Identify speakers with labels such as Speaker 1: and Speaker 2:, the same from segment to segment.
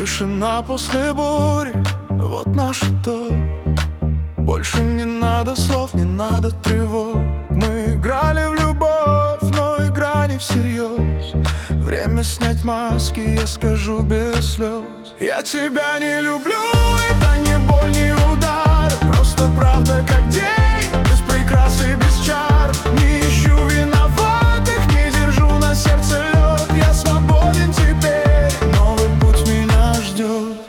Speaker 1: Тишина после бури, вот наш то. Больше не надо слов, не надо тревог. Мы играли в любовь, но игра не всерьез. Время снять маски, я скажу без слез. Я тебя не люблю, это не боль, не удар. Просто правда как день, без прикрас и без чар. Не ищу виноватых, не держу на сердце лед. Я свободен теперь, новый путь меня ждет.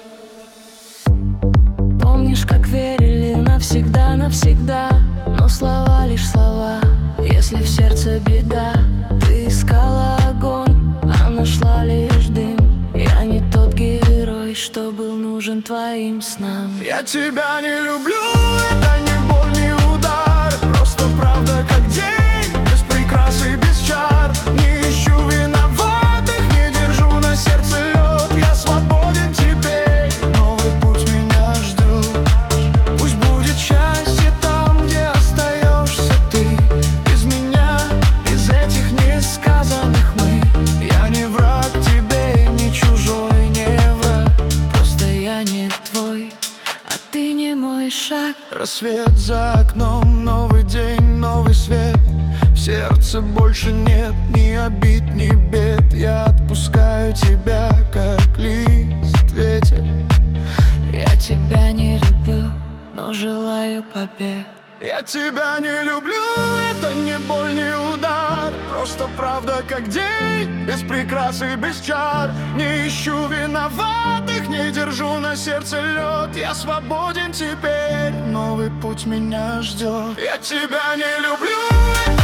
Speaker 2: Помнишь, как верили навсегда, навсегда. Но слова лишь слова, если в сердце беда. Ты искала огонь, а нашла лишь дым. Я не тот герой, что был нужен твоим снам.
Speaker 1: Я тебя не люблю, это не боль, не удар. Просто правда как день, без прикрас и без чар. Не ищу виноватых, не держу на сердце лед. Я свободен теперь, новый путь меня ждет. Пусть будет счастье там, где остаешься ты. Без меня, без этих несказанных мы. Я не враг тебе, не чужой, не враг.
Speaker 2: Просто я не твой, а ты не мой шаг.
Speaker 1: Рассвет за окном, новый день, новый свет. В сердце больше нет ни обид, ни бед. Я отпускаю тебя, как лист ветер.
Speaker 2: Я тебя не люблю, но желаю побед.
Speaker 1: Я тебя не люблю, это не боль, не удар. Просто правда как день, без прикрас и без чар. Не ищу виноватых, не держу на сердце лед. Я свободен теперь, новый путь меня ждет. Я тебя не люблю,